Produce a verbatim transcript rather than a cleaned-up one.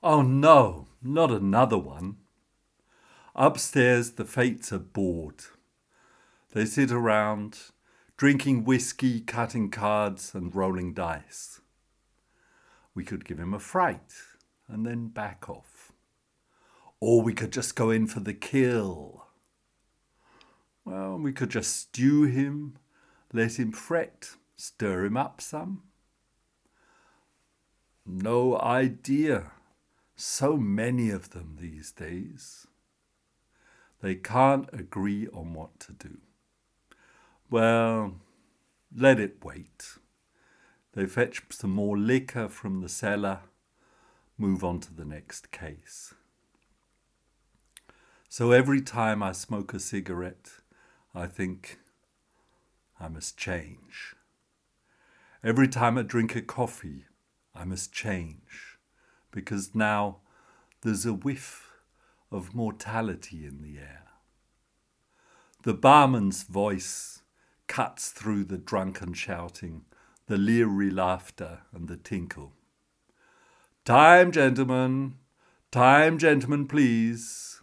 Oh no, not another one. Upstairs the Fates are bored. They sit around, drinking whiskey, cutting cards and rolling dice. We could give him a fright and then back off. Or we could just go in for the kill. Well, we could just stew him, let him fret, stir him up some. No idea. So many of them these days. They can't agree on what to do. Well, let it wait. They fetch some more liquor from the cellar, move on to the next case. So every time I smoke a cigarette, I think I must change. Every time I drink a coffee, I must change, because now there's a whiff of mortality in the air. The barman's voice cuts through the drunken shouting, the leery laughter and the tinkle. Time, gentlemen, time, gentlemen, please.